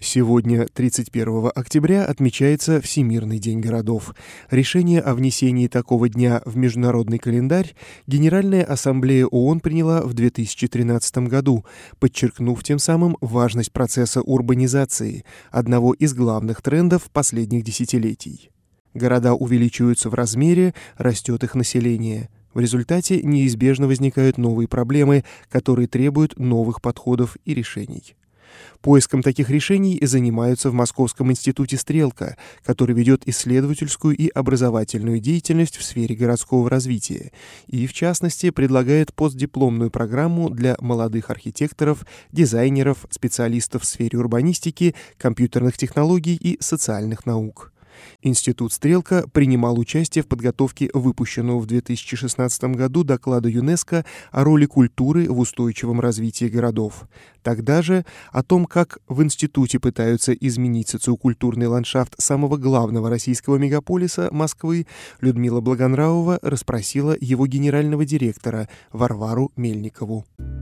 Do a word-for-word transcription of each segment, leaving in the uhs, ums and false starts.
Сегодня, тридцать первого октября, отмечается Всемирный день городов. Решение о внесении такого дня в международный календарь Генеральная ассамблея ООН приняла в две тысячи тринадцатом году, подчеркнув тем самым важность процесса урбанизации, одного из главных трендов последних десятилетий. Города увеличиваются в размере, растет их население. В результате неизбежно возникают новые проблемы, которые требуют новых подходов и решений. Поиском таких решений занимаются в Московском институте «Стрелка», который ведет исследовательскую и образовательную деятельность в сфере городского развития и, в частности, предлагает постдипломную программу для молодых архитекторов, дизайнеров, специалистов в сфере урбанистики, компьютерных технологий и социальных наук. Институт «Стрелка» принимал участие в подготовке выпущенного в две тысячи шестнадцатом году доклада ЮНЕСКО о роли культуры в устойчивом развитии городов. Тогда же о том, как в институте пытаются изменить социокультурный ландшафт самого главного российского мегаполиса Москвы, Людмила Благонравова расспросила его генерального директора Варвару Мельникову.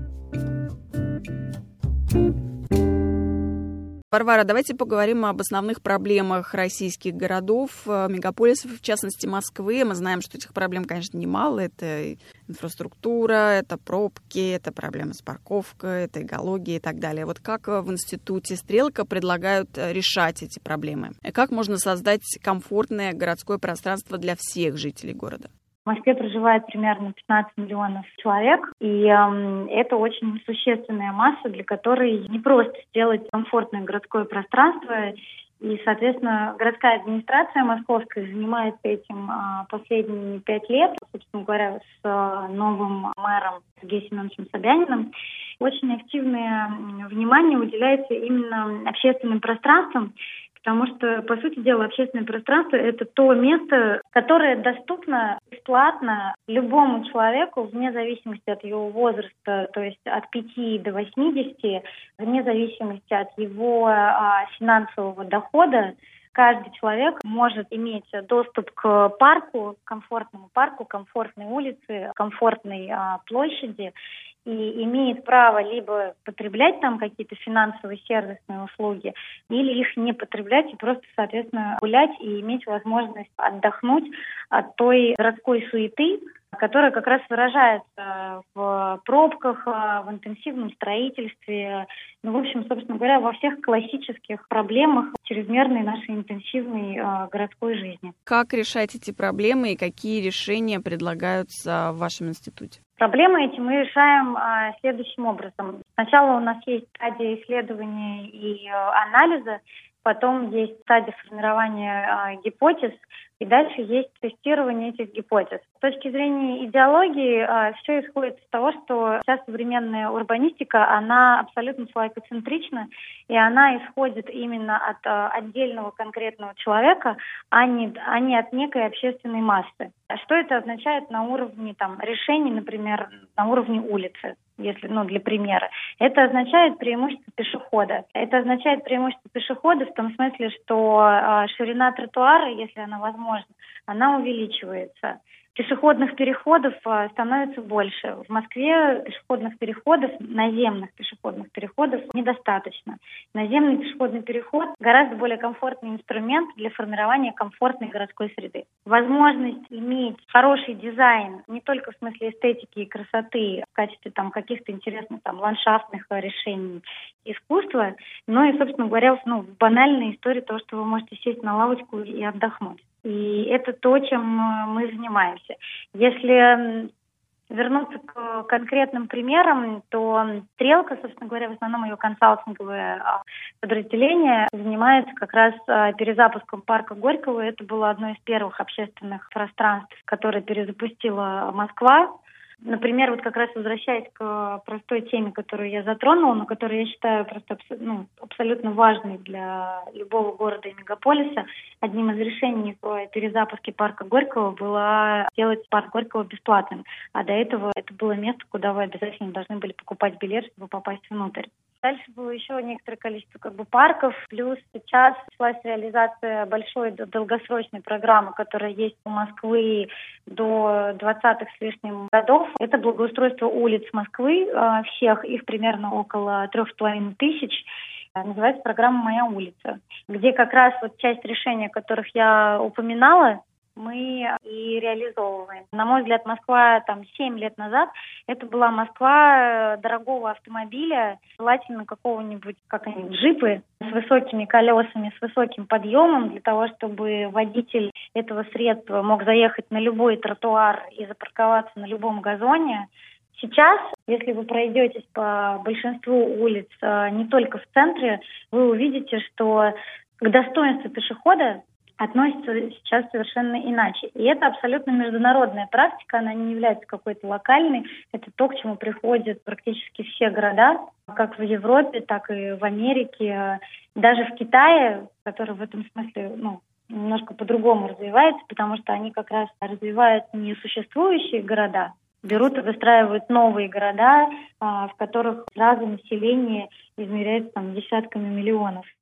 Варвара, давайте поговорим об основных проблемах российских городов, мегаполисов, в частности Москвы. Мы знаем, что этих проблем, конечно, немало. Это инфраструктура, это пробки, это проблемы с парковкой, это экология и так далее. Вот как в институте «Стрелка» предлагают решать эти проблемы? И как можно создать комфортное городское пространство для всех жителей города? В Москве проживает примерно пятнадцать миллионов человек, и э, это очень существенная масса, для которой не просто сделать комфортное городское пространство. И, соответственно, городская администрация московская занимается этим э, последние пять лет, собственно говоря, с э, новым мэром Сергеем Семеновичем Собяниным. Очень активное внимание уделяется именно общественным пространствам, потому что, по сути дела, общественное пространство – это то место, которое доступно бесплатно любому человеку, вне зависимости от его возраста, то есть от пяти до восьмидесяти, вне зависимости от его а, финансового дохода. Каждый человек может иметь доступ к парку, комфортному парку, комфортной улице, комфортной а, площади, и имеет право либо потреблять там какие-то финансовые сервисные услуги, или их не потреблять и просто, соответственно, гулять и иметь возможность отдохнуть от той городской суеты, которая как раз выражается в пробках, в интенсивном строительстве, ну, в общем, собственно говоря, во всех классических проблемах чрезмерной нашей интенсивной э, городской жизни. Как решать эти проблемы и какие решения предлагаются в вашем институте? Проблемы эти мы решаем э, следующим образом. Сначала у нас есть стадия исследования и э, анализа, потом есть стадия формирования э, гипотез, и дальше есть тестирование этих гипотез. С точки зрения идеологии, э, все исходит из того, что вся современная урбанистика, она абсолютно человекоцентрична, и она исходит именно от э, отдельного конкретного человека, а не, а не от некой общественной массы. А что это означает на уровне там, решений, например, на уровне улицы? Если, ну, для примера. Это означает преимущество пешехода. Это означает преимущество пешехода в том смысле, что э, ширина тротуара, если она возможна, она увеличивается. Пешеходных переходов э, становится больше. В Москве пешеходных переходов, наземных пешеходных переходов недостаточно. Наземный пешеходный переход гораздо более комфортный инструмент для формирования комфортной городской среды. Возможность иметь хороший дизайн не только в смысле эстетики и красоты, в качестве там, каких-то интересных там, ландшафтных решений искусства, но и, собственно говоря, ну, банальная история того, что вы можете сесть на лавочку и отдохнуть. И это то, чем мы занимаемся. Если вернуться к конкретным примерам, то «Стрелка», собственно говоря, в основном ее консалтинговое подразделение, занимается как раз перезапуском парка Горького. Это было одно из первых общественных пространств, которое перезапустила Москва. Например, вот как раз возвращаясь к простой теме, которую я затронула, но которую я считаю просто ну, абсолютно важной для любого города и мегаполиса, одним из решений в перезапуске парка Горького было сделать парк Горького бесплатным. А до этого это было место, куда вы обязательно должны были покупать билет, чтобы попасть внутрь. Дальше было еще некоторое количество как бы, парков, плюс сейчас началась реализация большой долгосрочной программы, которая есть у Москвы до двадцатых с лишним годов. Это благоустройство улиц Москвы, всех, их примерно около трех с половиной тысяч. называется программа «Моя улица», где как раз вот часть решений, о которых я упоминала, мы и реализовываем. На мой взгляд, Москва там семь лет назад, это была Москва дорогого автомобиля, желательно какого-нибудь, как они, джипы с высокими колесами, с высоким подъемом, для того, чтобы водитель этого средства мог заехать на любой тротуар и запарковаться на любом газоне. Сейчас, если вы пройдетесь по большинству улиц, не только в центре, вы увидите, что к достоинству пешехода относятся сейчас совершенно иначе. И это абсолютно международная практика, она не является какой-то локальной. Это то, к чему приходят практически все города, как в Европе, так и в Америке. Даже в Китае, который в этом смысле ну, немножко по-другому развивается, потому что они как раз развивают не существующие города, берут и выстраивают новые города, в которых сразу население измеряется там, десятками миллионов.